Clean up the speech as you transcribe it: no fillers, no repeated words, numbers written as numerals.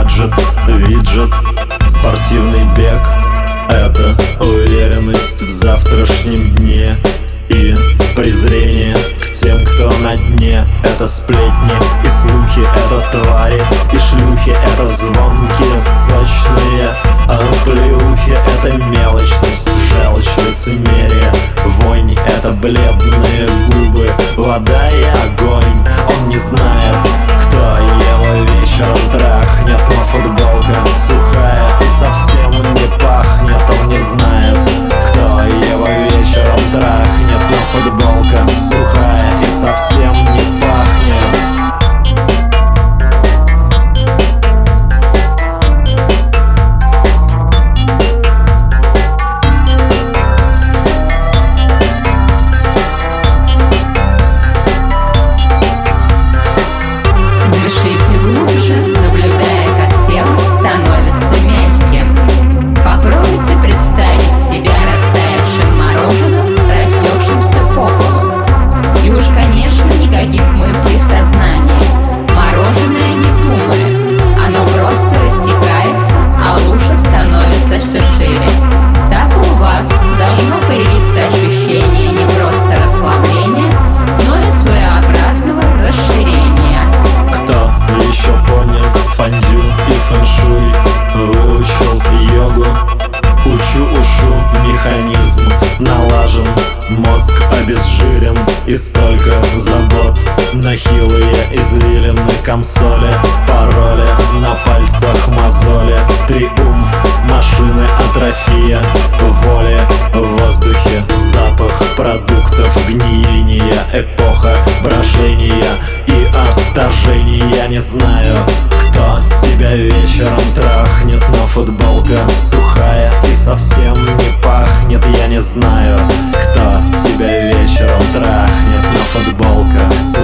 виджет, спортивный бег — это уверенность в завтрашнем дне. И презрение к тем, кто на дне — это сплетни и слухи, это твари и шлюхи, это звонкие, сочные оплеухи, это мелочность, желчь, лицемерие, вонь, это бледные губы, вода и огонь. Он не знает, кто его вечером трахнет, но футболка сухая и совсем не пахнет. Он не знает, кто его вечером трахнет, но футболка сухая и совсем не пахнет. Дышите глубже, наблюдая, как тело становится мягким. Попробуйте представить себя растаявшим мороженым, растекшимся по полу. И уж, конечно, никаких мыслей в сознании. Мороженое не думает, оно просто растекается, а лужа становится все шире. Так у вас должно появиться ощущение не просто расслабления, но и своеобразного расширения. Кто еще помнит фондю и фэншуй? Выучил йогу, ушу механизм налажен, мозг обезжирен и столько забот на хилые извилины консоли, пароли на пальцах мозоли, триумф машины, атрофия воли в воздухе, запах продуктов гниения, эпоха брожения и отторжения. Не знаю, кто тебя вечером трахнет, но футболка сухая и совсем не пахнет. Я не знаю, кто тебя вечером трахнет, но футболка сухая